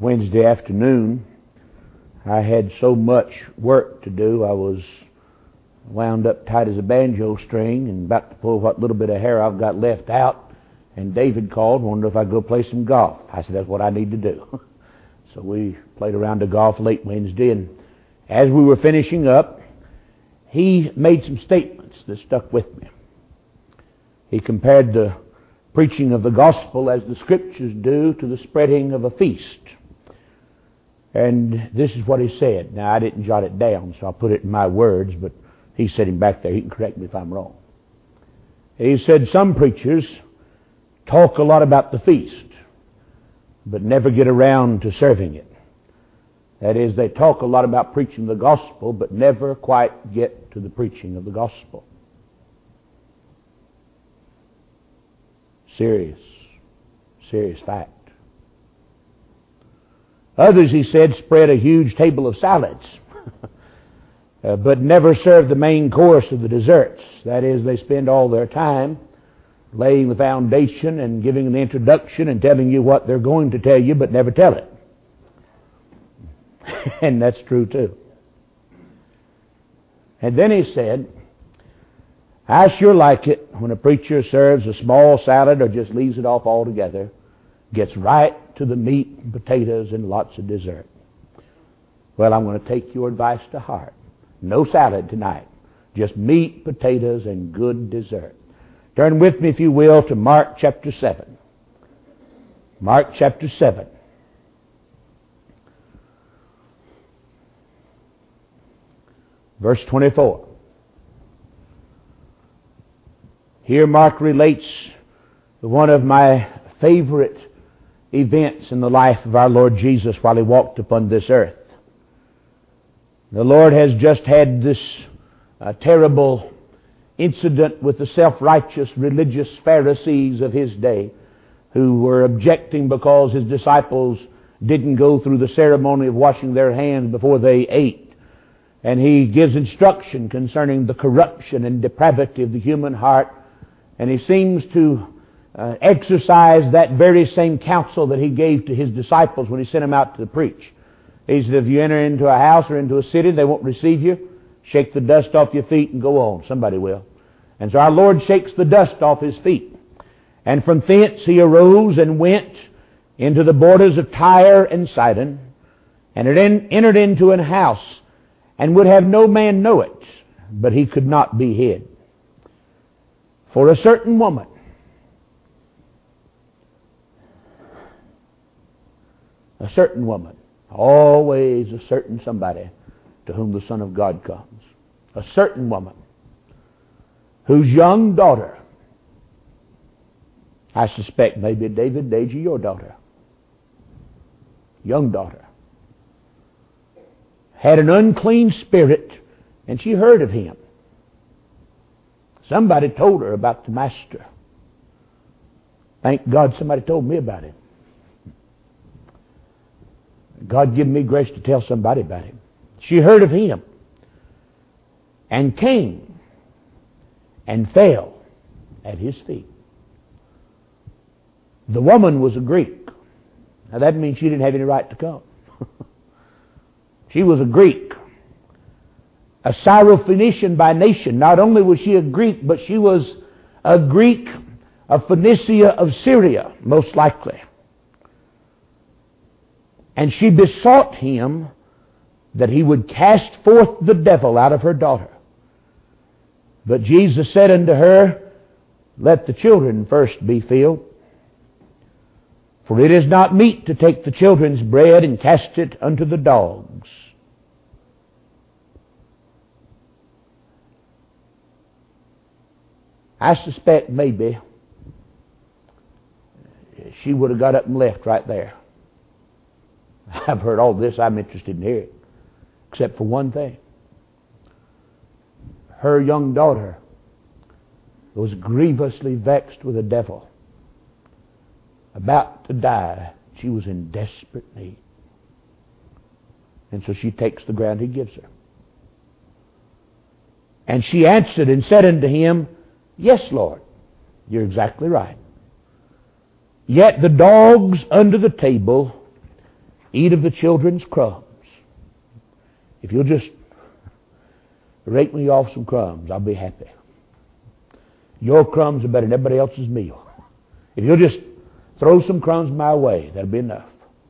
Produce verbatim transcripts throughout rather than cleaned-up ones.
Wednesday afternoon, I had so much work to do, I was wound up tight as a banjo string and about to pull what little bit of hair I've got left out, and David called, wondered if I'd go play some golf. I said, that's what I need to do. So we played around the golf late Wednesday, and as we were finishing up, he made some statements that stuck with me. He compared the preaching of the gospel as the Scriptures do to the spreading of a feast. And this is what he said. Now, I didn't jot it down, so I'll put it in my words, but he's sitting back there. He can correct me if I'm wrong. He said some preachers talk a lot about the feast, but never get around to serving it. That is, they talk a lot about preaching the gospel, but never quite get to the preaching of the gospel. Serious, serious fact. Others, he said, spread a huge table of salads, uh, but never serve the main course of the desserts. That is, they spend all their time laying the foundation and giving an introduction and telling you what they're going to tell you, but never tell it. And that's true too. And then he said, I sure like it when a preacher serves a small salad or just leaves it off altogether, gets right to the meat and potatoes and lots of dessert. Well, I'm going to take your advice to heart. No salad tonight. Just meat, potatoes, and good dessert. Turn with me, if you will, to Mark chapter seven. Mark chapter seven. Verse twenty-four. Here Mark relates one of my favorite events in the life of our Lord Jesus while He walked upon this earth. The Lord has just had this uh, terrible incident with the self-righteous religious Pharisees of His day, who were objecting because His disciples didn't go through the ceremony of washing their hands before they ate. And He gives instruction concerning the corruption and depravity of the human heart. And He seems to uh, exercise that very same counsel that He gave to His disciples when He sent them out to preach. He said, if you enter into a house or into a city, they won't receive you. Shake the dust off your feet and go on. Somebody will. And so our Lord shakes the dust off His feet. And from thence He arose and went into the borders of Tyre and Sidon, and it en- entered into an house, and would have no man know it, but He could not be hid. For a certain woman, a certain woman, always a certain somebody to whom the Son of God comes, a certain woman whose young daughter, I suspect maybe David, Deja, your daughter, young daughter, had an unclean spirit, and she heard of him. Somebody told her about the Master. Thank God somebody told me about him. God give me grace to tell somebody about him. She heard of him and came and fell at his feet. The woman was a Greek. Now that means she didn't have any right to come. She was a Greek, a Syrophoenician by nation. Not only was she a Greek, but she was a Greek of Phoenicia of Syria, most likely. And she besought Him that He would cast forth the devil out of her daughter. But Jesus said unto her, let the children first be filled. For it is not meet to take the children's bread and cast it unto the dogs. I suspect maybe she would have got up and left right there. I've heard all this. I'm interested in hearing. Except for one thing. Her young daughter was grievously vexed with the devil. About to die. She was in desperate need. And so she takes the ground He gives her. And she answered and said unto Him, yes, Lord, you're exactly right. Yet the dogs under the table Eat of the children's crumbs. If you'll just rake me off some crumbs, I'll be happy. Your crumbs are better than everybody else's meal. If you'll just throw some crumbs my way, that'll be enough.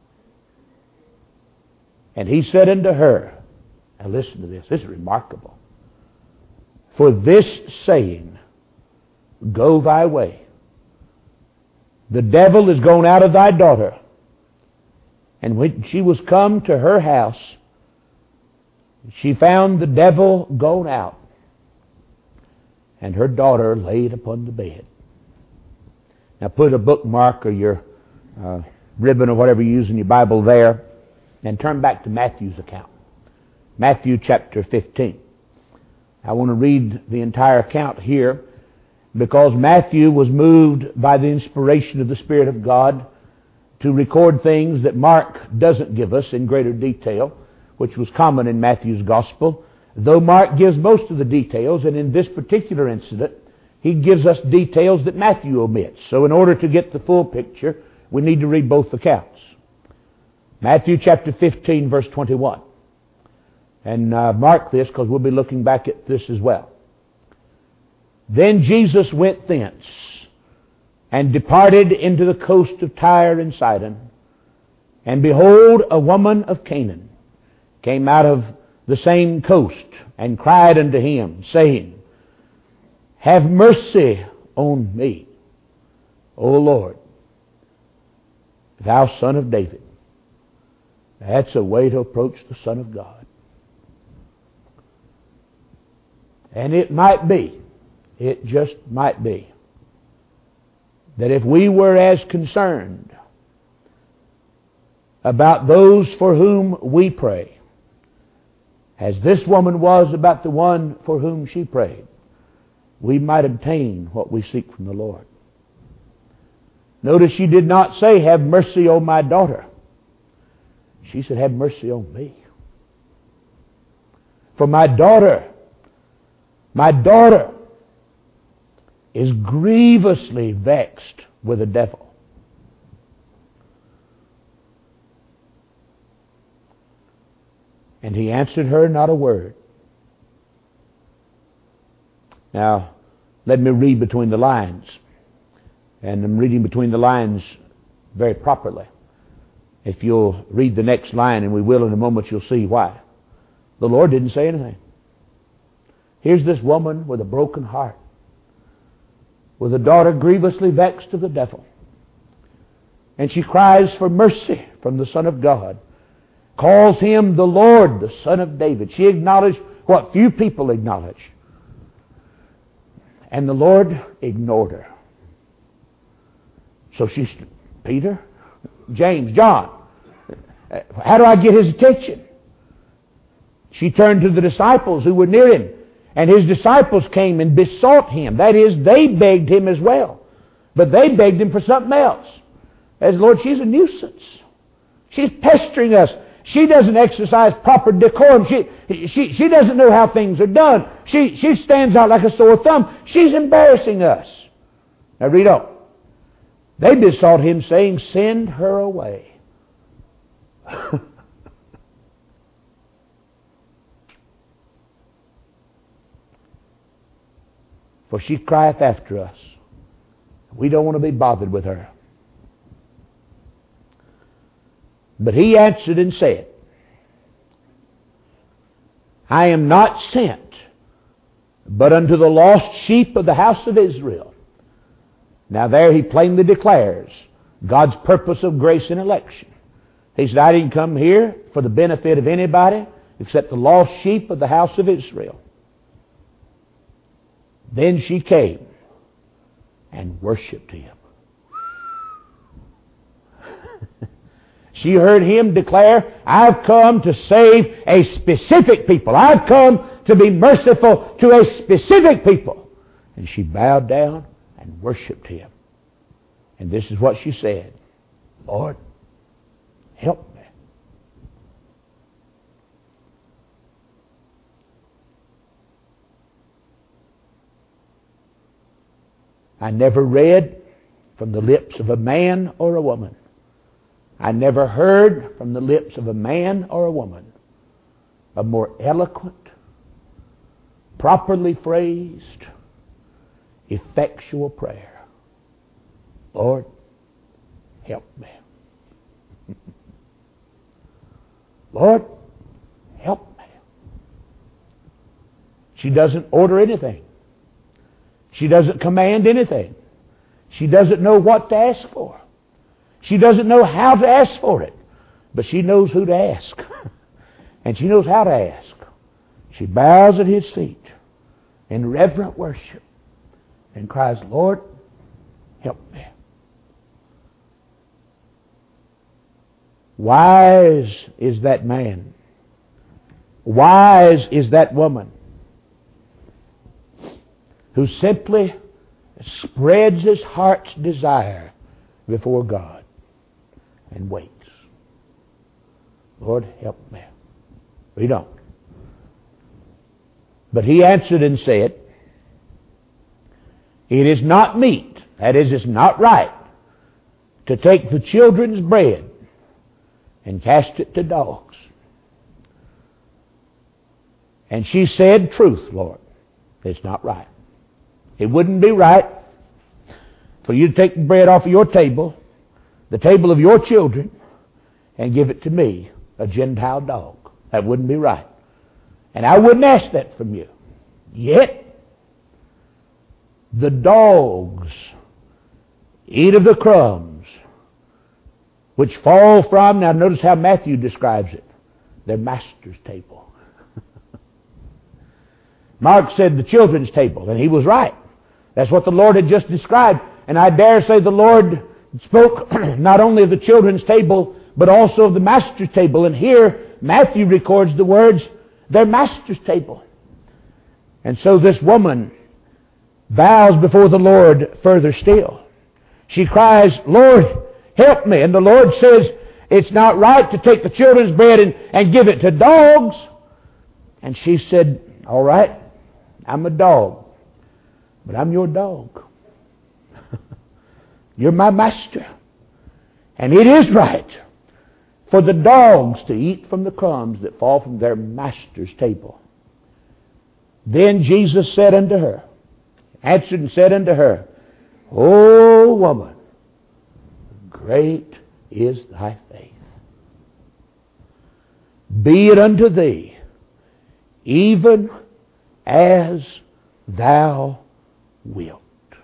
And he said unto her, now listen to this, this is remarkable. For this saying, go thy way. The devil is gone out of thy daughter. And when she was come to her house, she found the devil gone out, and her daughter laid upon the bed. Now put a bookmark or your uh, ribbon or whatever you use in your Bible there, and turn back to Matthew's account. Matthew chapter fifteen. I want to read the entire account here because Matthew was moved by the inspiration of the Spirit of God to record things that Mark doesn't give us in greater detail, which was common in Matthew's gospel, though Mark gives most of the details, and in this particular incident, he gives us details that Matthew omits. So in order to get the full picture, we need to read both accounts. Matthew chapter fifteen, verse twenty-one. And uh, mark this, because we'll be looking back at this as well. Then Jesus went thence, and departed into the coast of Tyre and Sidon. And behold, a woman of Canaan came out of the same coast, and cried unto him, saying, have mercy on me, O Lord, thou Son of David. That's a way to approach the Son of God. And it might be, it just might be, that if we were as concerned about those for whom we pray as this woman was about the one for whom she prayed, we might obtain what we seek from the Lord. Notice she did not say, have mercy on my daughter. She said, have mercy on me. For my daughter, my daughter is grievously vexed with the devil. And he answered her not a word. Now, let me read between the lines. And I'm reading between the lines very properly. If you'll read the next line, and we will in a moment, you'll see why. The Lord didn't say anything. Here's this woman with a broken heart, with a daughter grievously vexed of the devil. And she cries for mercy from the Son of God, calls him the Lord, the Son of David. She acknowledged what few people acknowledge. And the Lord ignored her. So she's, Peter, James, John, how do I get his attention? She turned to the disciples who were near him. And his disciples came and besought him. That is, they begged him as well. But they begged him for something else. As Lord, she's a nuisance. She's pestering us. She doesn't exercise proper decorum. She, she, she doesn't know how things are done. She, she stands out like a sore thumb. She's embarrassing us. Now read on. They besought him, saying, send her away. For she crieth after us. We don't want to be bothered with her. But he answered and said, I am not sent but unto the lost sheep of the house of Israel. Now there he plainly declares God's purpose of grace and election. He said, I didn't come here for the benefit of anybody except the lost sheep of the house of Israel. Then she came and worshipped him. She heard him declare, I've come to save a specific people. I've come to be merciful to a specific people. And she bowed down and worshipped him. And this is what she said, Lord, help me. I never read from the lips of a man or a woman. I never heard from the lips of a man or a woman a more eloquent, properly phrased, effectual prayer. Lord, help me. Lord, help me. She doesn't order anything. She doesn't command anything. She doesn't know what to ask for. She doesn't know how to ask for it. But she knows who to ask. And she knows how to ask. She bows at His feet in reverent worship and cries, Lord, help me. Wise is that man. Wise is that woman who simply spreads his heart's desire before God and waits. Lord, help me. We don't. But he answered and said, it is not meet, that is, it's not right, to take the children's bread and cast it to dogs. And she said, truth, Lord, it's not right. It wouldn't be right for you to take the bread off of your table, the table of your children, and give it to me, a Gentile dog. That wouldn't be right. And I wouldn't ask that from you. Yet, the dogs eat of the crumbs which fall from, now notice how Matthew describes it, their master's table. Mark said the children's table, and he was right. That's what the Lord had just described. And I dare say the Lord spoke not only of the children's table, but also of the master's table. And here, Matthew records the words, their master's table. And so this woman bows before the Lord further still. She cries, Lord, help me. And the Lord says, it's not right to take the children's bread and, and give it to dogs. And she said, all right, I'm a dog, but I'm your dog. You're my master. And it is right for the dogs to eat from the crumbs that fall from their master's table. Then Jesus said unto her, answered and said unto her, O woman, great is thy faith. Be it unto thee, even as thou wilt.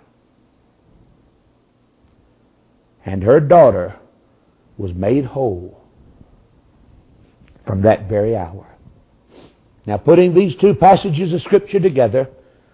And her daughter was made whole from that very hour. Now, putting these two passages of Scripture together,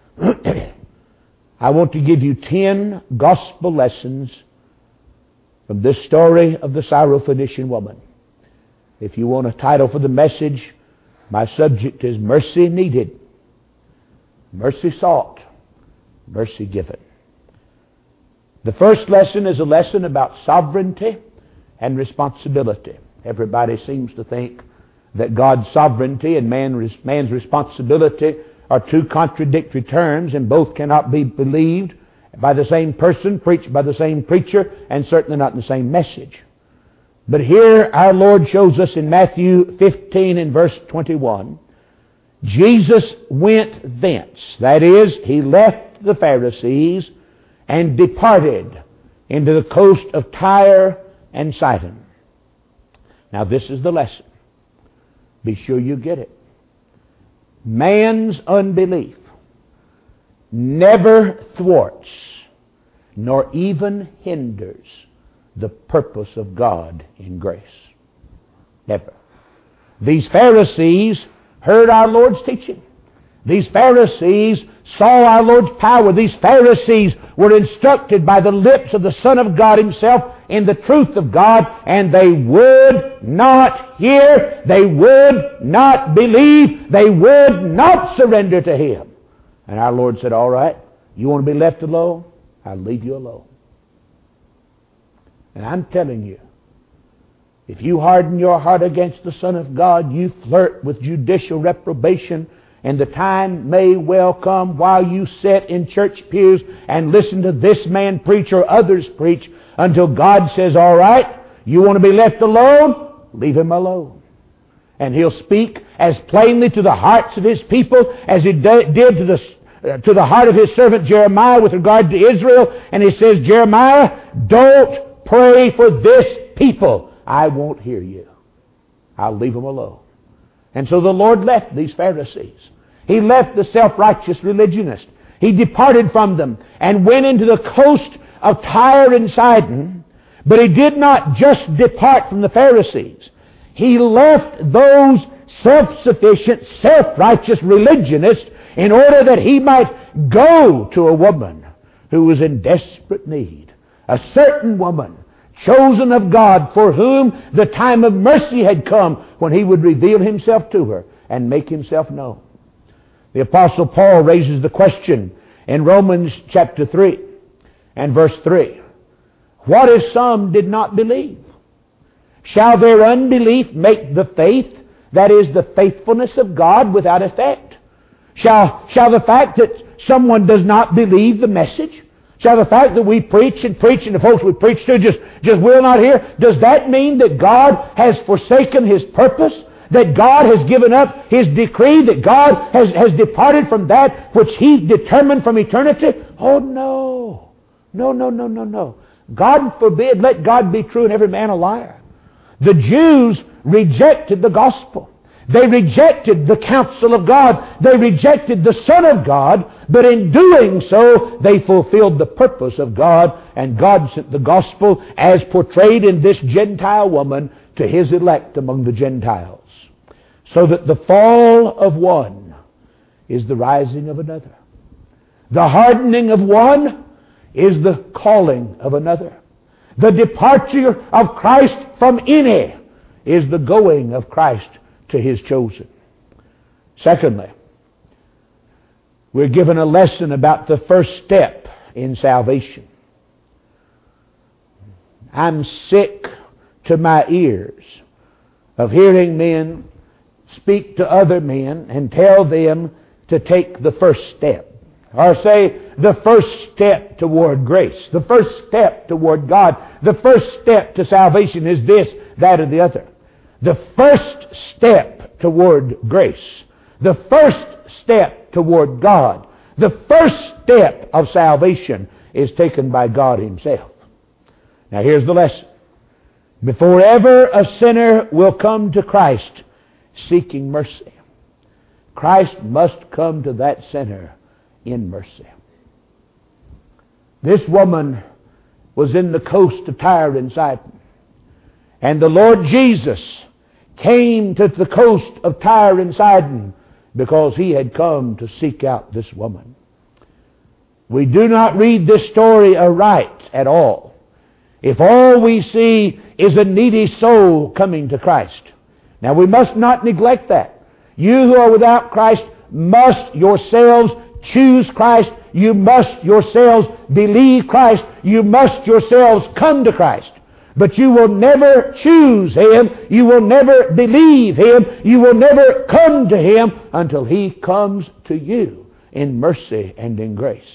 I want to give you ten gospel lessons from this story of the Syrophoenician woman. If you want a title for the message, my subject is Mercy Needed, Mercy Sought, Mercy Given. The first lesson is a lesson about sovereignty and responsibility. Everybody seems to think that God's sovereignty and man, man's responsibility are two contradictory terms, and both cannot be believed by the same person, preached by the same preacher, and certainly not in the same message. But here our Lord shows us in Matthew fifteen and verse twenty-one, Jesus went thence. That is, He left the Pharisees and departed into the coast of Tyre and Sidon. Now this is the lesson. Be sure you get it. Man's unbelief never thwarts nor even hinders the purpose of God in grace. Never. These Pharisees heard our Lord's teaching. These Pharisees saw our Lord's power. These Pharisees were instructed by the lips of the Son of God Himself in the truth of God, and they would not hear, they would not believe, they would not surrender to Him. And our Lord said, all right, you want to be left alone? I'll leave you alone. And I'm telling you, if you harden your heart against the Son of God, you flirt with judicial reprobation, and the time may well come while you sit in church pews and listen to this man preach or others preach until God says, all right, You want to be left alone? Leave him alone. And he'll speak as plainly to the hearts of his people as he did to the, uh, to the heart of his servant Jeremiah with regard to Israel. And he says, Jeremiah, don't pray for this people. I won't hear you. I'll leave them alone. And so the Lord left these Pharisees. He left the self-righteous religionists. He departed from them and went into the coast of Tyre and Sidon. But he did not just depart from the Pharisees. He left those self-sufficient, self-righteous religionists in order that he might go to a woman who was in desperate need. A certain woman, chosen of God, for whom the time of mercy had come when he would reveal himself to her and make himself known. The Apostle Paul raises the question in Romans chapter three and verse three. What if some did not believe? Shall their unbelief make the faith, that is, the faithfulness of God, without effect? Shall, shall the fact that someone does not believe the message, shall the fact that we preach and preach and the folks we preach to just, just will not hear, does that mean that God has forsaken His purpose? That God has given up His decree? That God has, has departed from that which He determined from eternity? Oh, no. No, no, no, no, no. God forbid, let God be true and every man a liar. The Jews rejected the gospel. They rejected the counsel of God. They rejected the Son of God. But in doing so, they fulfilled the purpose of God. And God sent the gospel as portrayed in this Gentile woman to His elect among the Gentiles. So that the fall of one is the rising of another. The hardening of one is the calling of another. The departure of Christ from any is the going of Christ to His chosen. Secondly, we're given a lesson about the first step in salvation. I'm sick to my ears of hearing men speak to other men and tell them to take the first step. Or say, the first step toward grace. The first step toward God. The first step to salvation is this, that, or the other. The first step toward grace. The first step toward God. The first step of salvation is taken by God Himself. Now here's the lesson. Before ever a sinner will come to Christ seeking mercy, Christ must come to that sinner in mercy. This woman was in the coast of Tyre and Sidon. And the Lord Jesus came to the coast of Tyre and Sidon because He had come to seek out this woman. We do not read this story aright at all if all we see is a needy soul coming to Christ. Now we must not neglect that. You who are without Christ must yourselves choose Christ. You must yourselves believe Christ. You must yourselves come to Christ. But you will never choose Him. You will never believe Him. You will never come to Him until He comes to you in mercy and in grace.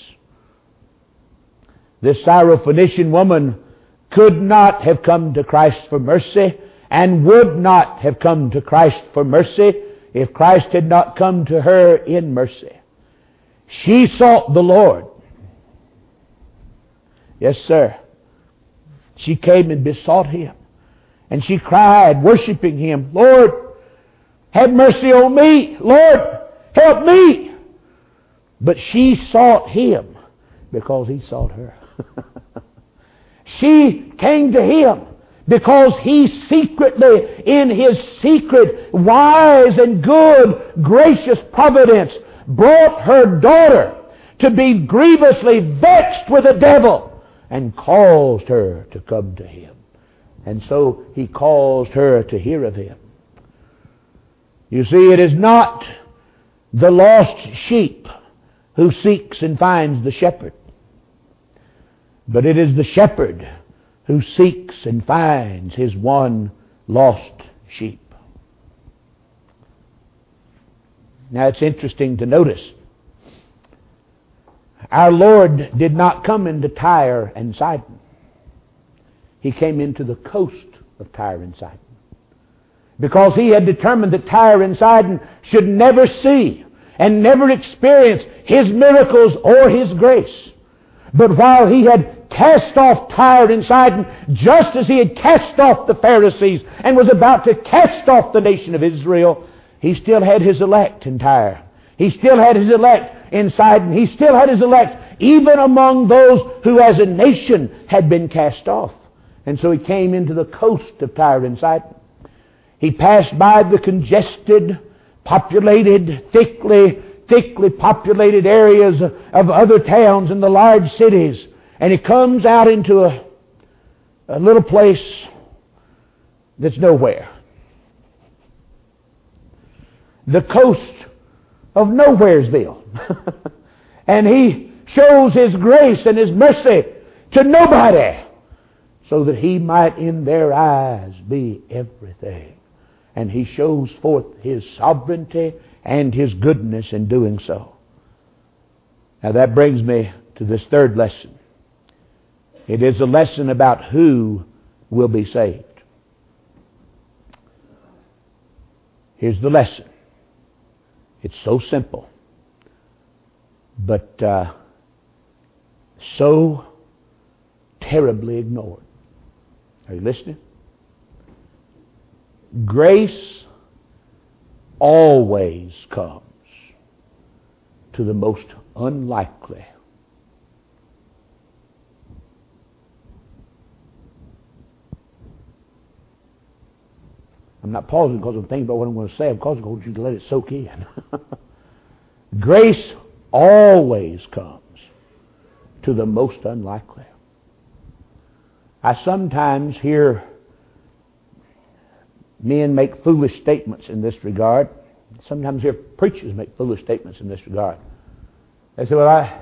This Syrophoenician woman could not have come to Christ for mercy and would not have come to Christ for mercy if Christ had not come to her in mercy. She sought the Lord. Yes, sir. She came and besought Him. And she cried, worshiping Him, Lord, have mercy on me. Lord, help me. But she sought Him because He sought her. She came to Him because He secretly, in His secret, wise and good, gracious providence, brought her daughter to be grievously vexed with the devil and caused her to come to Him. And so He caused her to hear of Him. You see, it is not the lost sheep who seeks and finds the shepherd, but it is the shepherd who seeks and finds his one lost sheep. Now it's interesting to notice, our Lord did not come into Tyre and Sidon. He came into the coast of Tyre and Sidon. Because he had determined that Tyre and Sidon should never see and never experience his miracles or his grace. But while he had cast off Tyre and Sidon, just as he had cast off the Pharisees and was about to cast off the nation of Israel, he still had his elect in Tyre. He still had his elect in Sidon. He still had his elect even among those who as a nation had been cast off. And so he came into the coast of Tyre and Sidon. He passed by the congested, populated, thickly, thickly populated areas of other towns and the large cities. And he comes out into a, a little place that's nowhere. The coast of Nowheresville. And he shows his grace and his mercy to nobody, so that he might in their eyes be everything. And he shows forth his sovereignty and his goodness in doing so. Now that brings me to this third lesson. It is a lesson about who will be saved. Here's the lesson. It's so simple, but uh, so terribly ignored. Are you listening? Grace always comes to the most unlikely. I'm not pausing because I'm thinking about what I'm going to say. I'm pausing because you to let it soak in. Grace always comes to the most unlikely. I sometimes hear men make foolish statements in this regard. Sometimes hear preachers make foolish statements in this regard. They say, well, I,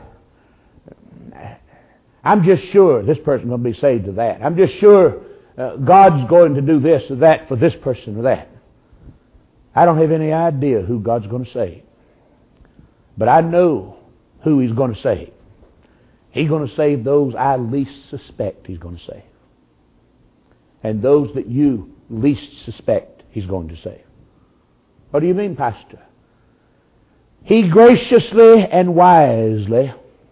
I'm just sure this person's going to be saved to that. I'm just sure uh, God's going to do this or that for this person or that. I don't have any idea who God's going to save. But I know who He's going to save. He's going to save those I least suspect He's going to save. And those that you least suspect He's going to save. What do you mean, Pastor? He graciously and wisely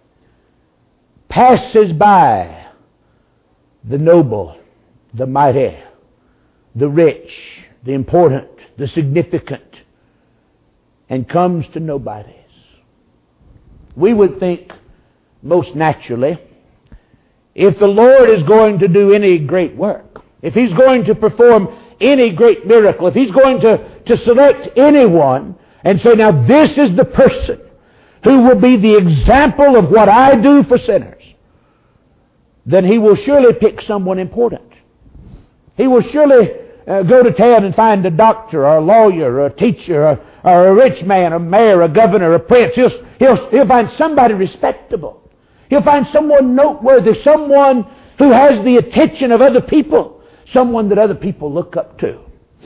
passes by the noble, the mighty, the rich, the important, the significant, and comes to nobodies. We would think most naturally, if the Lord is going to do any great work, if He's going to perform any great miracle, if He's going to, to select anyone and say, now this is the person who will be the example of what I do for sinners, then He will surely pick someone important. He will surely uh, go to town and find a doctor or a lawyer or a teacher or, or a rich man, a mayor, a governor, a prince. He'll, he'll, he'll find somebody respectable. He'll find someone noteworthy, someone who has the attention of other people, someone that other people look up to.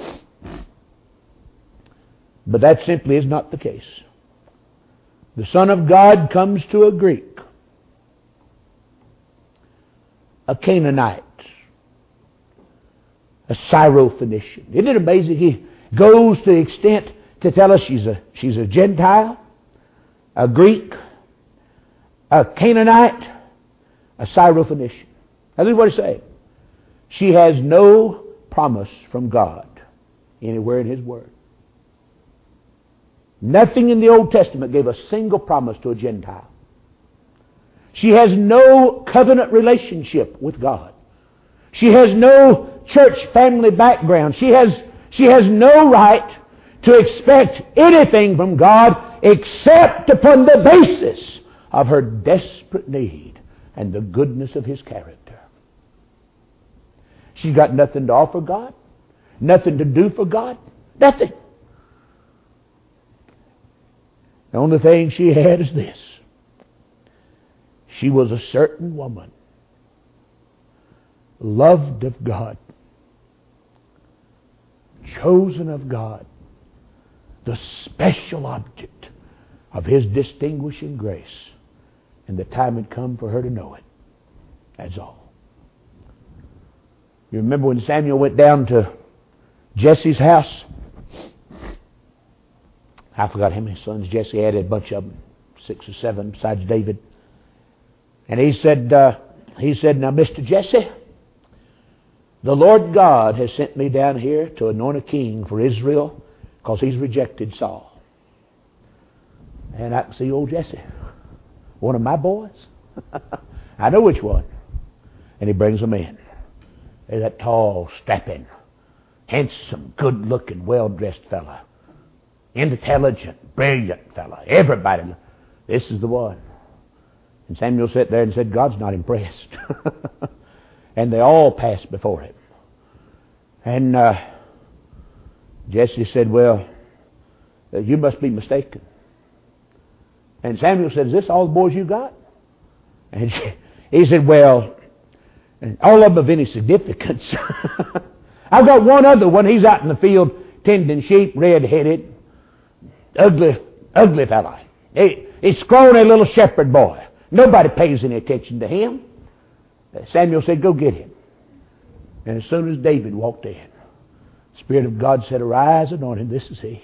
But that simply is not the case. The Son of God comes to a Greek, a Canaanite, a Syrophoenician. Isn't it amazing? He goes to the extent to tell us she's a, she's a Gentile, a Greek, a Canaanite, a Syrophoenician. Now this is what he's saying. She has no promise from God anywhere in His Word. Nothing in the Old Testament gave a single promise to a Gentile. She has no covenant relationship with God. She has no church family background. She has, she has no right to expect anything from God except upon the basis of her desperate need and the goodness of His character. She's got nothing to offer God, nothing to do for God, nothing. The only thing she had is this. She was a certain woman, loved of God, chosen of God, the special object of His distinguishing grace. And the time had come for her to know it. That's all. You remember when Samuel went down to Jesse's house? I forgot how many sons Jesse had, a bunch of them, six or seven besides David. And he said, uh, he said, now, Mister Jesse, the Lord God has sent me down here to anoint a king for Israel because he's rejected Saul. And I can see old Jesse, one of my boys. I know which one. And he brings them in. There's that tall, strapping, handsome, good-looking, well-dressed fella. Intelligent, brilliant fella. Everybody, this is the one. And Samuel sat there and said, God's not impressed. And they all passed before him. And uh, Jesse said, well, you must be mistaken. And Samuel said, is this all the boys you got? And he said, well, all of them of any significance. I've got one other one. He's out in the field tending sheep, red-headed, ugly, ugly fella. He, he's scrawny little shepherd boy. Nobody pays any attention to him. Samuel said, go get him. And as soon as David walked in, the Spirit of God said, arise, anoint him. This is he.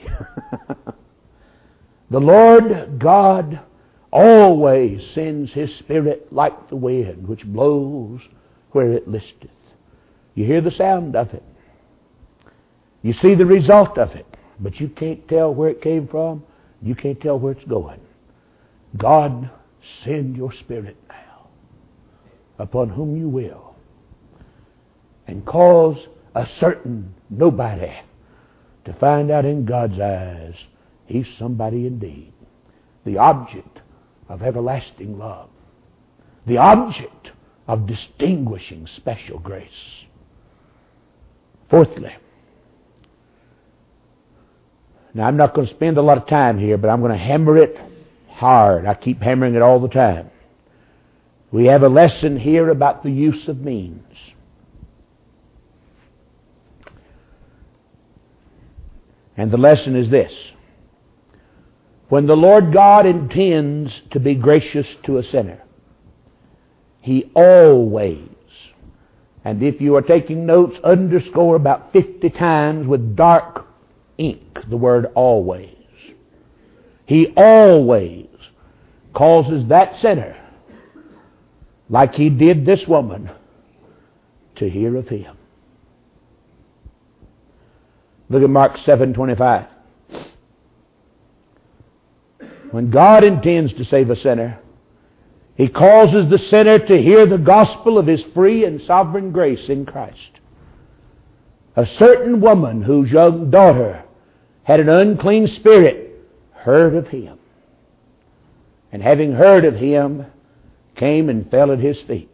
The Lord God always sends His Spirit like the wind, which blows where it listeth. You hear the sound of it. You see the result of it. But you can't tell where it came from. You can't tell where it's going. God, send your Spirit now upon whom you will, and cause a certain nobody to find out in God's eyes he's somebody indeed. The object of everlasting love. The object of distinguishing special grace. Fourthly, now I'm not going to spend a lot of time here, but I'm going to hammer it hard. I keep hammering it all the time. We have a lesson here about the use of means. And the lesson is this. When the Lord God intends to be gracious to a sinner, He always, and if you are taking notes, underscore about fifty times with dark ink the word always. He always causes that sinner, like He did this woman, to hear of Him. Look at Mark seven twenty-five. When God intends to save a sinner, He causes the sinner to hear the gospel of His free and sovereign grace in Christ. A certain woman whose young daughter had an unclean spirit heard of Him. And having heard of Him, came and fell at His feet.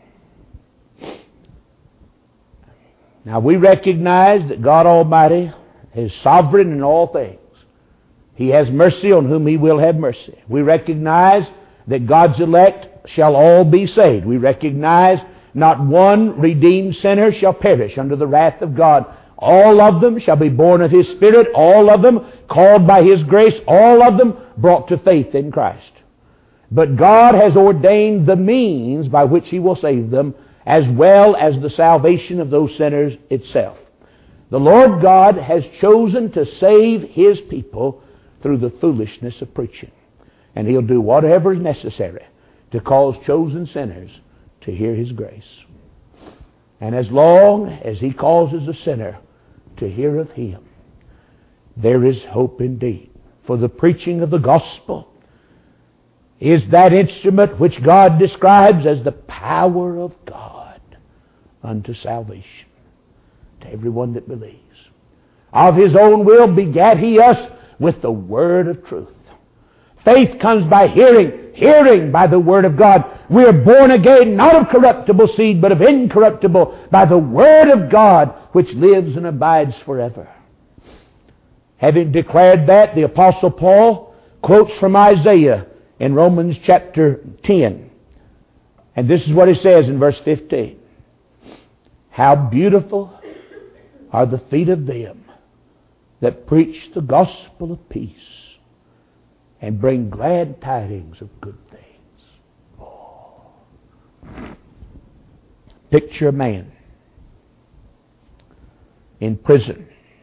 Now we recognize that God Almighty is sovereign in all things. He has mercy on whom He will have mercy. We recognize that God's elect shall all be saved. We recognize not one redeemed sinner shall perish under the wrath of God. All of them shall be born of His Spirit. All of them called by His grace. All of them brought to faith in Christ. But God has ordained the means by which He will save them, as well as the salvation of those sinners itself. The Lord God has chosen to save His people through the foolishness of preaching. And He'll do whatever is necessary to cause chosen sinners to hear His grace. And as long as He causes a sinner to hear of Him, there is hope indeed. For the preaching of the gospel is that instrument which God describes as the power of God unto salvation to everyone that believes. Of His own will begat He us with the word of truth. Faith comes by hearing, hearing by the word of God. We are born again, not of corruptible seed, but of incorruptible, by the word of God, which lives and abides forever. Having declared that, the Apostle Paul quotes from Isaiah in Romans chapter ten. And this is what he says in verse fifteen. How beautiful are the feet of them that preach the gospel of peace and bring glad tidings of good things. Oh. Picture a man in prison,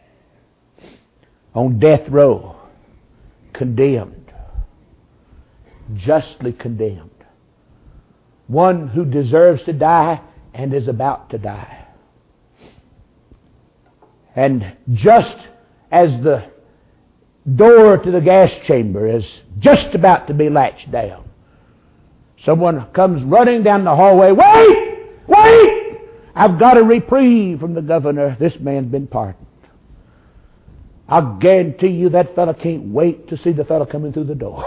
on death row, condemned, justly condemned. One who deserves to die and is about to die. And just as the door to the gas chamber is just about to be latched down, someone comes running down the hallway. Wait! Wait! I've got a reprieve from the governor. This man's been pardoned. I'll guarantee you that fella can't wait to see the fella coming through the door.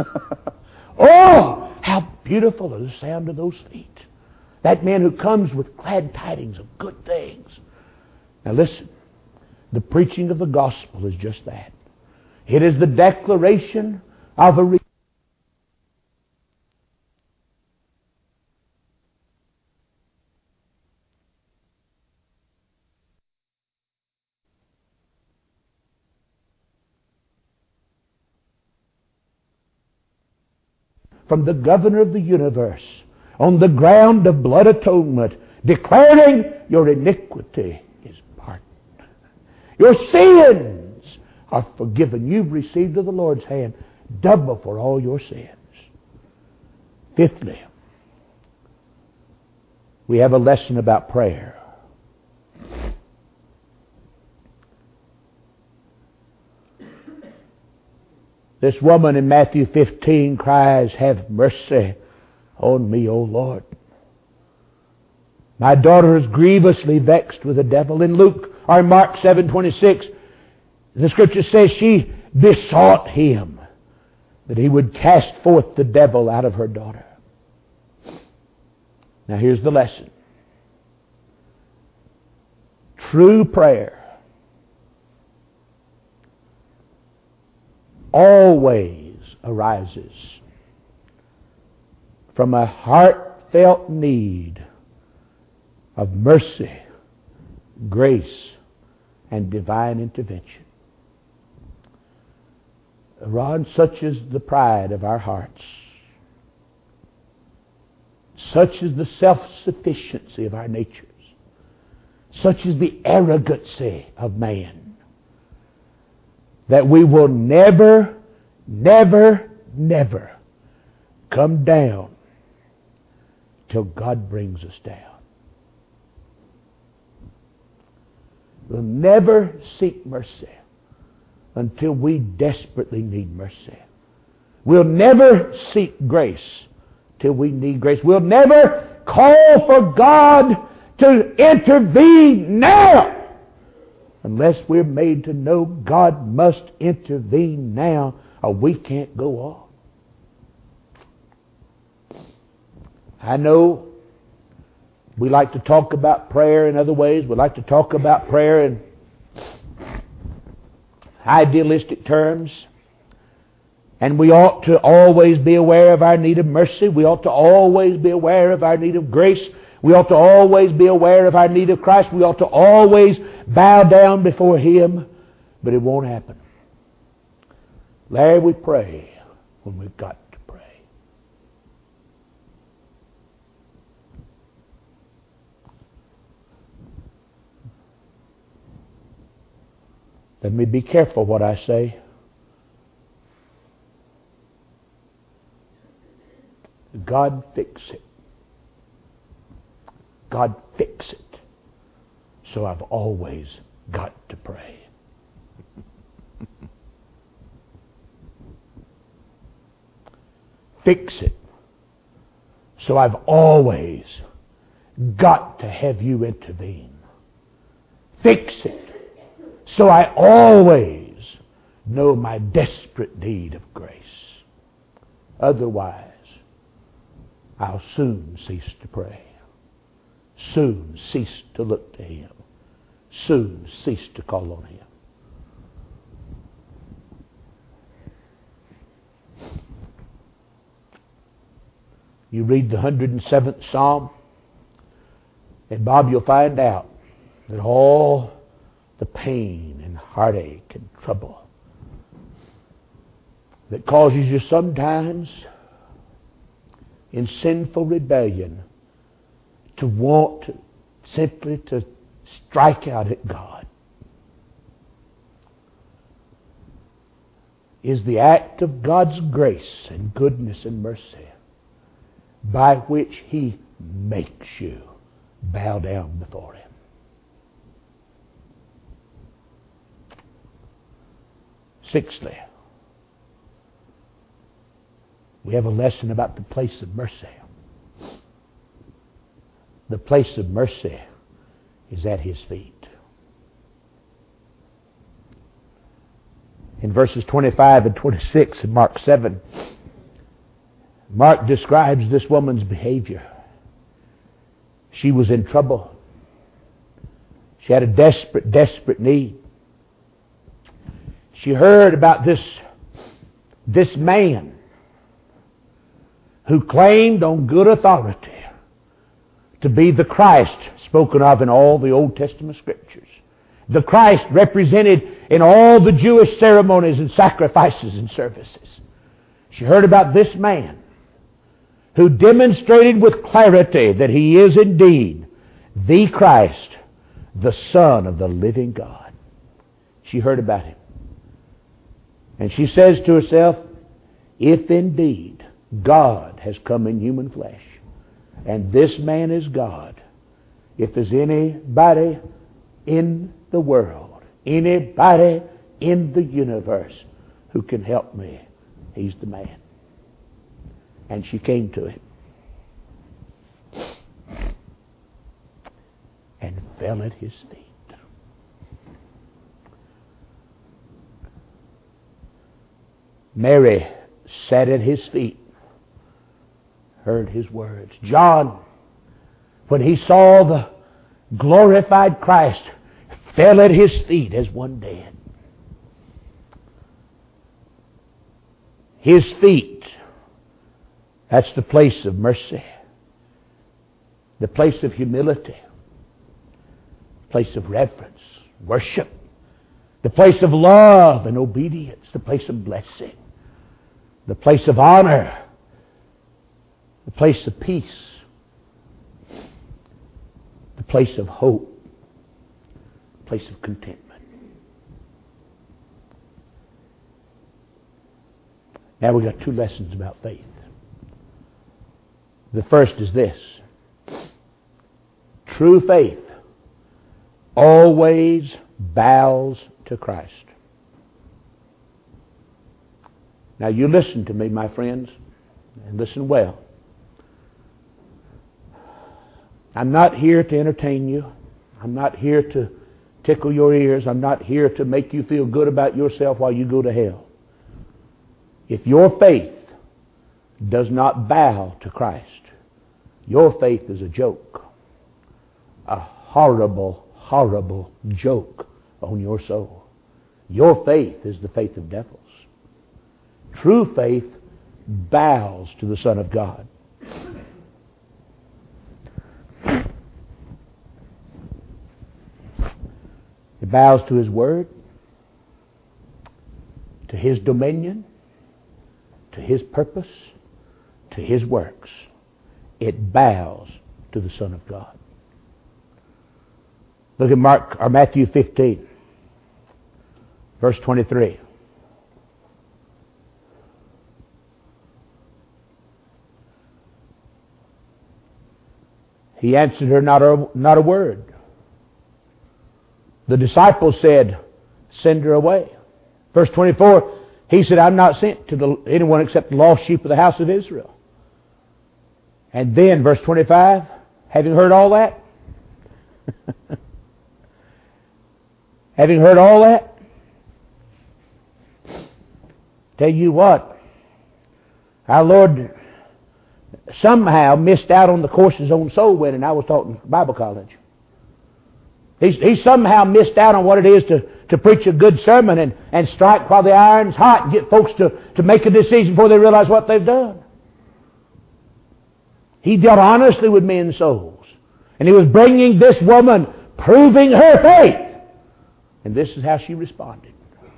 Oh, how beautiful is the sound of those feet. That man who comes with glad tidings of good things. Now listen, the preaching of the gospel is just that. It is the declaration of a re- from the governor of the universe on the ground of blood atonement, declaring your iniquity is pardoned. Your sins are forgiven. You've received of the Lord's hand double for all your sins. Fifthly, we have a lesson about prayer. This woman in Matthew fifteen cries, "Have mercy on me, O Lord. My daughter is grievously vexed with the devil." In Luke or Mark seven twenty-six, the Scripture says she besought him that he would cast forth the devil out of her daughter. Now here's the lesson. True prayer always arises from a heartfelt need of mercy, grace, and divine intervention. Ron, such is the pride of our hearts. Such is the self-sufficiency of our natures. Such is the arrogancy of man, that we will never, never, never come down till God brings us down. We'll never seek mercy until we desperately need mercy. We'll never seek grace till we need grace. We'll never call for God to intervene now unless we're made to know God must intervene now, or we can't go on. I know we like to talk about prayer in other ways. We like to talk about prayer in idealistic terms. And we ought to always be aware of our need of mercy. We ought to always be aware of our need of grace. We ought to always be aware of our need of Christ. We ought to always bow down before Him. But it won't happen. Larry, we pray when we've got to pray. Let me be careful what I say. God fix it. God fix it. So I've always got to pray. Fix it. So I've always got to have you intervene. Fix it. So I always know my desperate need of grace. Otherwise, I'll soon cease to pray. Soon cease to look to Him. Soon cease to call on Him. You read the one hundred seventh Psalm, and Bob, you'll find out that all the pain and heartache and trouble that causes you sometimes in sinful rebellion to want to, simply to strike out at God. is the act of God's grace and goodness and mercy by which He makes you bow down before Him. Sixthly, we have a lesson about the place of mercy. The place of mercy is at His feet. In verses twenty-five and twenty-six in Mark seven, Mark describes this woman's behavior. She was in trouble. She had a desperate, desperate need. She heard about this, this man who claimed on good authority to be the Christ spoken of in all the Old Testament Scriptures. The Christ represented in all the Jewish ceremonies and sacrifices and services. She heard about this man who demonstrated with clarity that He is indeed the Christ, the Son of the living God. She heard about Him. And she says to herself, if indeed God has come in human flesh, and this man is God, if there's anybody in the world, anybody in the universe who can help me, He's the man. And she came to Him and fell at His feet. Mary sat at His feet, heard His words. John, when he saw the glorified Christ, fell at His feet as one dead. His feet, that's the place of mercy, the place of humility, place of reverence, worship, the place of love and obedience, the place of blessing, the place of honor, the place of peace, the place of hope, the place of contentment. Now we've got two lessons about faith. The first is this: true faith always bows to Christ. Now you listen to me, my friends, and listen well. I'm not here to entertain you. I'm not here to tickle your ears. I'm not here to make you feel good about yourself while you go to hell. If your faith does not bow to Christ, your faith is a joke. A horrible, horrible joke on your soul. Your faith is the faith of devils. True faith bows to the Son of God. It bows to His Word, to His dominion, to His purpose, to His works. It bows to the Son of God. Look at Mark or Matthew fifteen, verse twenty-three. He answered her not a, not a word. The disciples said, send her away. Verse twenty-four, He said, I'm not sent to the, anyone except the lost sheep of the house of Israel. And then, verse twenty-five, having heard all that, having heard all that, tell you what, our Lord somehow missed out on the courses on soul winning I was taught in Bible college. He, he somehow missed out on what it is to, to preach a good sermon and, and strike while the iron's hot and get folks to, to make a decision before they realize what they've done. He dealt honestly with men's souls. And He was bringing this woman, proving her faith. And this is how she responded.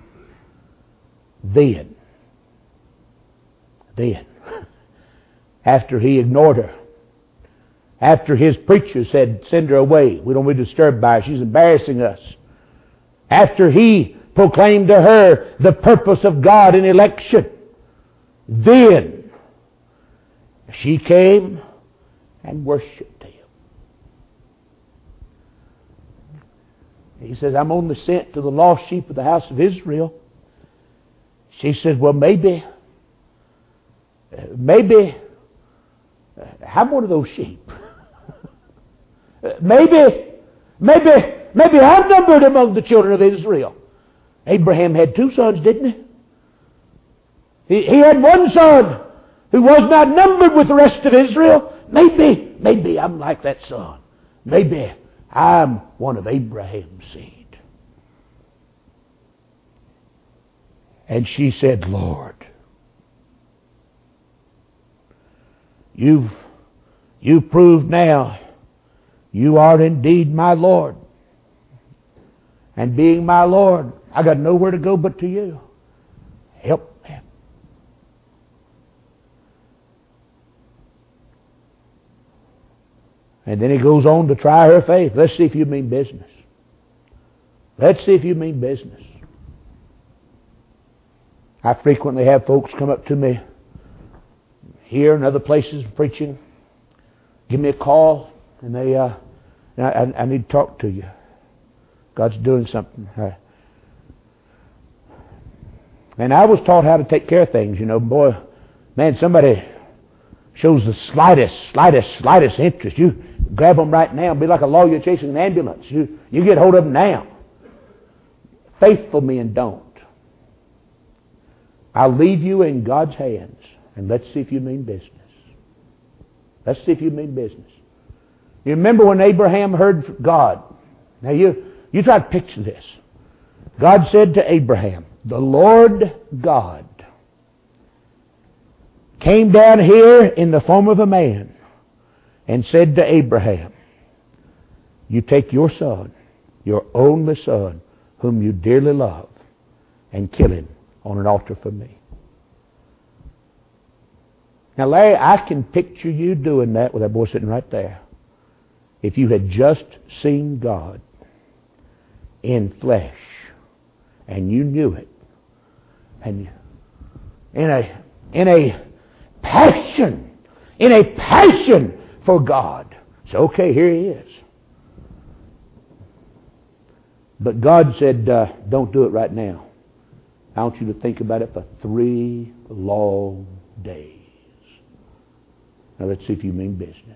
Then, then, after He ignored her, after His preacher said, send her away, we don't want to be disturbed by her, she's embarrassing us. After He proclaimed to her the purpose of God in election. Then she came and worshiped Him. He says, I'm only sent to the lost sheep of the house of Israel. She says, well, maybe, maybe, I'm one of those sheep. maybe, maybe, maybe I'm numbered among the children of Israel. Abraham had two sons, didn't he? He, he had one son who was not numbered with the rest of Israel. Maybe, maybe I'm like that son. Maybe I'm one of Abraham's seed. And she said, Lord, you've, you've proved now you are indeed my Lord. And being my Lord, I got nowhere to go but to you. Help me. And then he goes on to try her faith. Let's see if you mean business. Let's see if you mean business. I frequently have folks come up to me here and other places preaching, give me a call, and they, uh, I, I need to talk to you. God's doing something. Uh, and I was taught how to take care of things, you know. Boy, man, somebody shows the slightest, slightest, slightest interest. You grab them right now and be like a lawyer chasing an ambulance. You, you get hold of them now. Faithful men don't. I'll leave you in God's hands, and let's see if you mean business. Let's see if you mean business. You remember when Abraham heard God? Now you, you try to picture this. God said to Abraham, the Lord God came down here in the form of a man and said to Abraham, you take your son, your only son, whom you dearly love, and kill him on an altar for me. Now, Larry, I can picture you doing that with that boy sitting right there. If you had just seen God in flesh and you knew it, and in a in a passion, in a passion for God. So, okay, here he is. But God said, uh, don't do it right now. I want you to think about it for three long days. Now let's see if you mean business.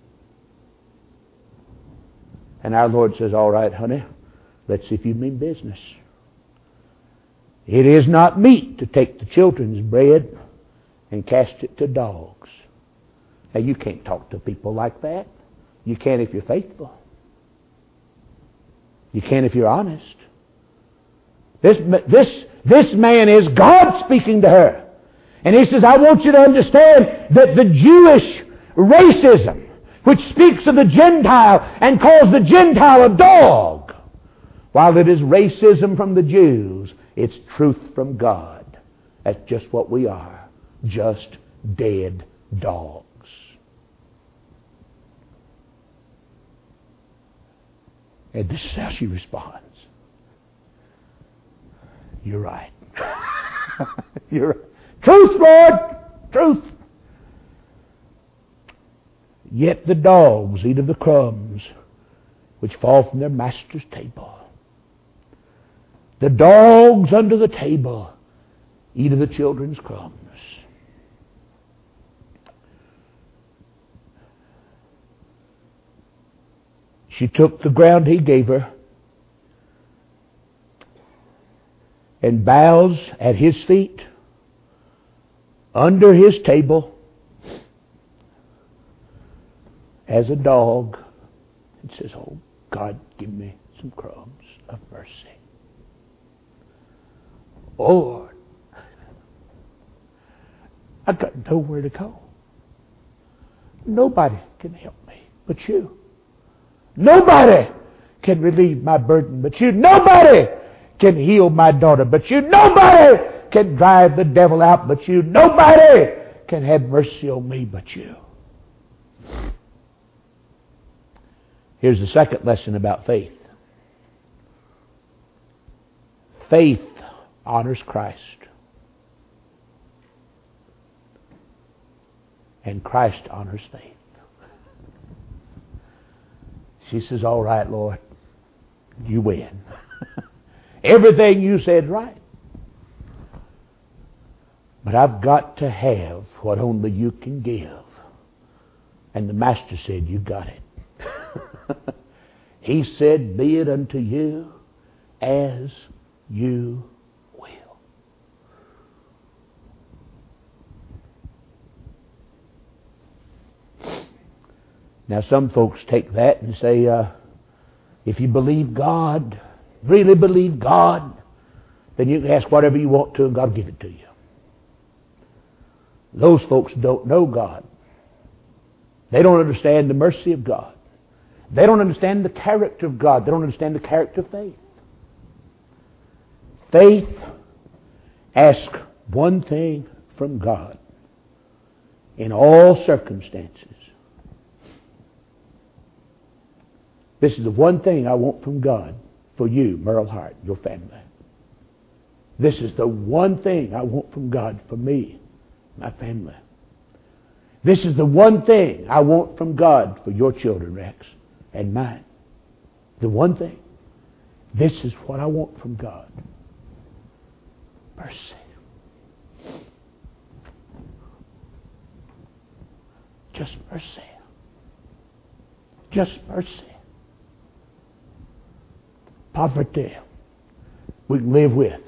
And our Lord says, all right, honey, let's see if you mean business. It is not meet to take the children's bread and cast it to dogs. Now you can't talk to people like that. You can if you're faithful. You can if you're honest. This, this, this man is God speaking to her. And he says, I want you to understand that the Jewish racism, which speaks of the Gentile and calls the Gentile a dog, while it is racism from the Jews, it's truth from God. That's just what we are. Just dead dogs. And this is how she responds. You're right. You're right. Truth, Lord! Truth! Yet the dogs eat of the crumbs which fall from their master's table. The dogs under the table eat of the children's crumbs. She took the ground he gave her and bows at his feet, under his table, as a dog, and says, oh, God, give me some crumbs of mercy. Oh, Lord, I've got nowhere to go. Nobody can help me but you. Nobody can relieve my burden but you. Nobody can heal my daughter but you. Nobody can drive the devil out but you. Nobody can have mercy on me but you. Here's the second lesson about faith. Faith honors Christ. And Christ honors faith. She says, all right, Lord, you win. Everything you said right. But I've got to have what only you can give. And the Master said, you got it. He said, be it unto you as you will. Now some folks take that and say, uh, if you believe God, really believe God, then you can ask whatever you want to and God will give it to you. Those folks don't know God. They don't understand the mercy of God. They don't understand the character of God. They don't understand the character of faith. Faith asks one thing from God in all circumstances. This is the one thing I want from God for you, Merle Hart, your family. This is the one thing I want from God for me, my family. This is the one thing I want from God for your children, Rex, and mine. The one thing. This is what I want from God. Mercy. Just mercy. Just mercy. Poverty we can live with.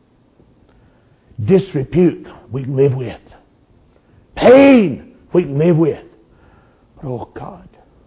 Disrepute we can live with. Pain we can live with. But oh God,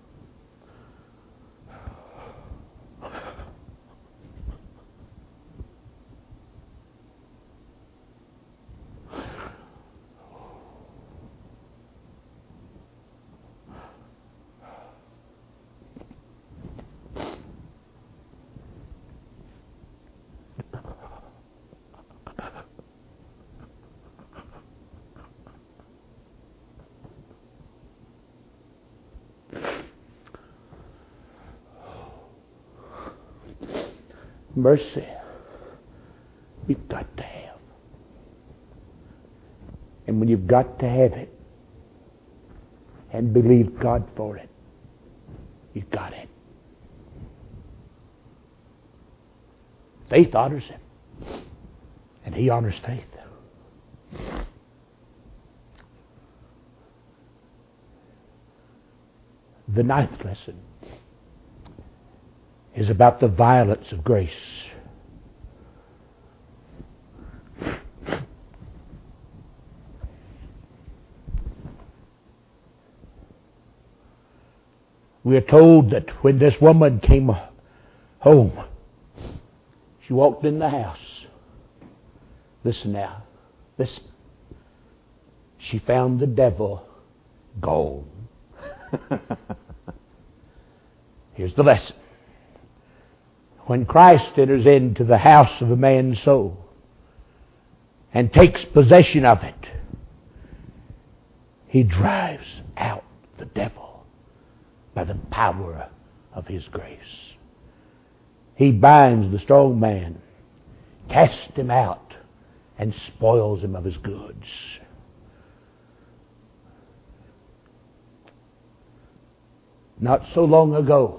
mercy you've got to have. And when you've got to have it and believe God for it, you've got it. Faith honors Him, and He honors faith. The ninth lesson is about the violence of grace. We are told that when this woman came home, she walked in the house. Listen now. Listen. She found the devil gone. Here's the lesson. When Christ enters into the house of a man's soul and takes possession of it, He drives out the devil by the power of His grace. He binds the strong man, casts him out, and spoils him of his goods. Not so long ago,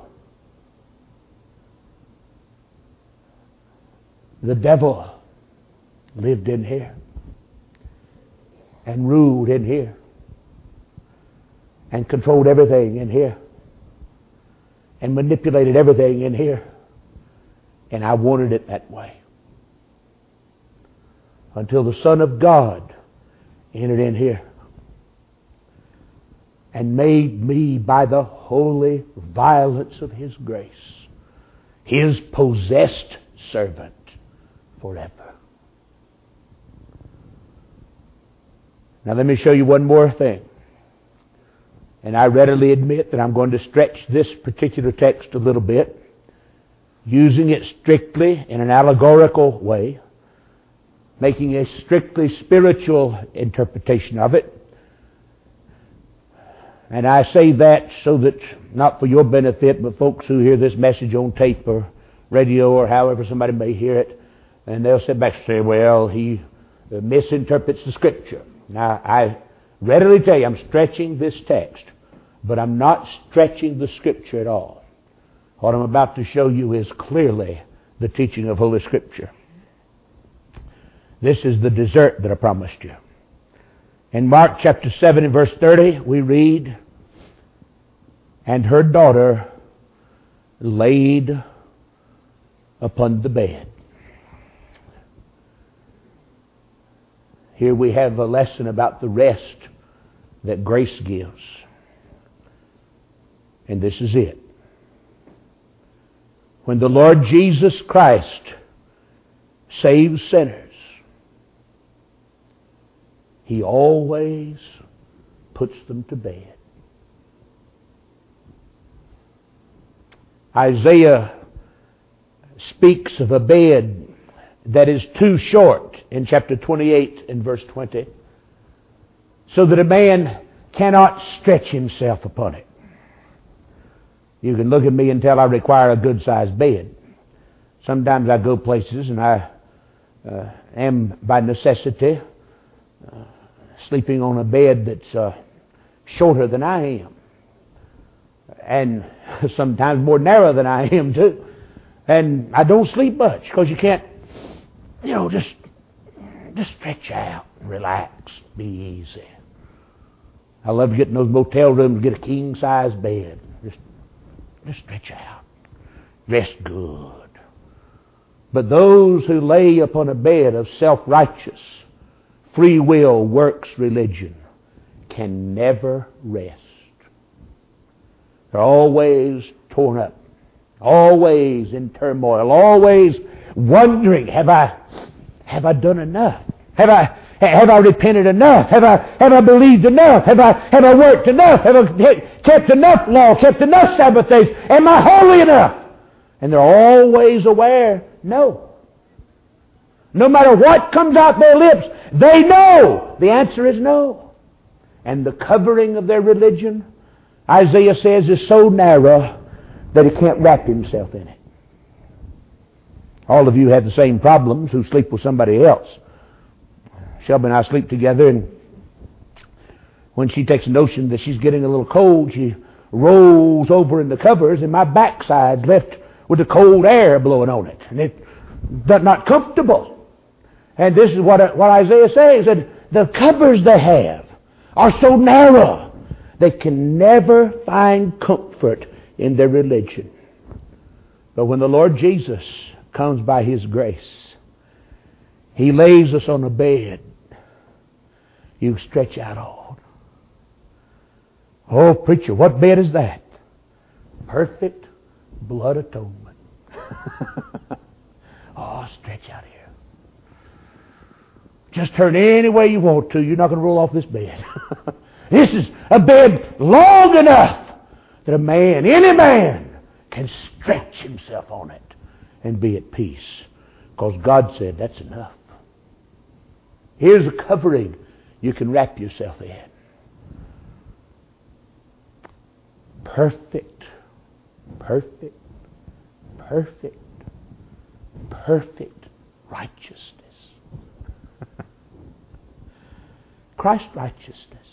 the devil lived in here and ruled in here and controlled everything in here and manipulated everything in here. And I wanted it that way. Until the Son of God entered in here and made me, by the holy violence of His grace, His possessed servant forever. Now let me show you one more thing. And I readily admit that I'm going to stretch this particular text a little bit, using it strictly in an allegorical way, making a strictly spiritual interpretation of it. And I say that so that, not for your benefit, but folks who hear this message on tape or radio or however somebody may hear it, And they'll sit back and say, well, he misinterprets the Scripture. Now, I readily tell you, I'm stretching this text, but I'm not stretching the Scripture at all. What I'm about to show you is clearly the teaching of Holy Scripture. This is the dessert that I promised you. In Mark chapter seven and verse thirty, we read, and her daughter laid upon the bed. Here we have a lesson about the rest that grace gives. And this is it. When the Lord Jesus Christ saves sinners, He always puts them to bed. Isaiah speaks of a bed that is too short in chapter twenty-eight and verse twenty, so that a man cannot stretch himself upon it. You can look at me and tell I require a good-sized bed. Sometimes I go places and I uh, am by necessity uh, sleeping on a bed that's uh, shorter than I am. And sometimes more narrow than I am too. And I don't sleep much because you can't, you know, just, just stretch out and relax, be easy. I love to get in those motel rooms, get a king-size bed. Just Just stretch out. Rest good. But those who lay upon a bed of self-righteous, free will, works religion can never rest. They're always torn up, always in turmoil, always wondering, have I, have I done enough? Have I, have I repented enough? Have I, have I believed enough? Have I, have I worked enough? Have I kept enough law? Kept enough Sabbath days? Am I holy enough? And they're always aware, no. No matter what comes out their lips, they know the answer is no. And the covering of their religion, Isaiah says, is so narrow that he can't wrap himself in it. All of you have the same problems who sleep with somebody else. Shelby and I sleep together, and when she takes a notion that she's getting a little cold, she rolls over in the covers, and my backside's left with the cold air blowing on it. And it's not comfortable. And this is what, what Isaiah says, that the covers they have are so narrow, they can never find comfort in their religion. But when the Lord Jesus comes by His grace, He lays us on a bed you stretch out on. Oh, preacher, what bed is that? Perfect blood atonement. Oh, stretch out here. Just turn any way you want to. You're not going to roll off this bed. This is a bed long enough that a man, any man, can stretch himself on it and be at peace. Because God said that's enough. Here's a covering you can wrap yourself in. Perfect, perfect, perfect, perfect righteousness. Christ's righteousness.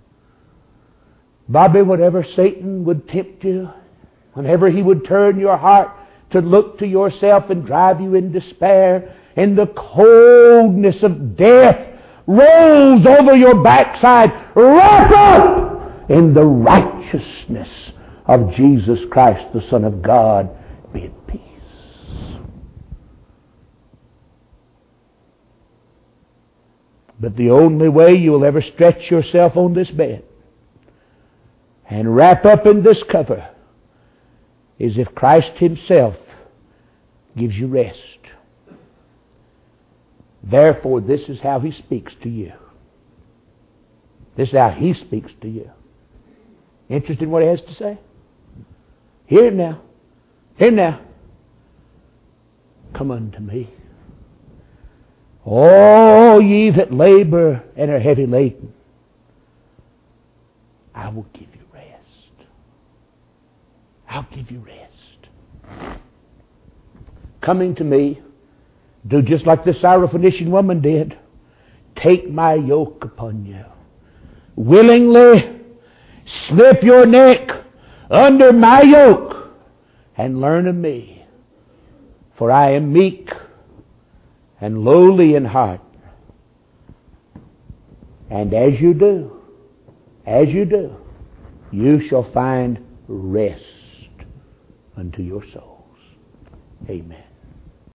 Bobby, whatever Satan would tempt you, whenever he would turn your heart to look to yourself and drive you in despair, in the coldness of death, rolls over your backside, wrap up in the righteousness of Jesus Christ, the Son of God. Be at peace. But the only way you will ever stretch yourself on this bed and wrap up in this cover is if Christ Himself gives you rest. Therefore, this is how He speaks to you. This is how He speaks to you. Interested in what He has to say? Hear Him now. Hear Him now. Come unto me, all ye that labor and are heavy laden, I will give you rest. I'll give you rest. Coming to me Do just like the Syrophoenician woman did. Take my yoke upon you. Willingly slip your neck under my yoke and learn of me. For I am meek and lowly in heart. And as you do, as you do, you shall find rest unto your souls. Amen.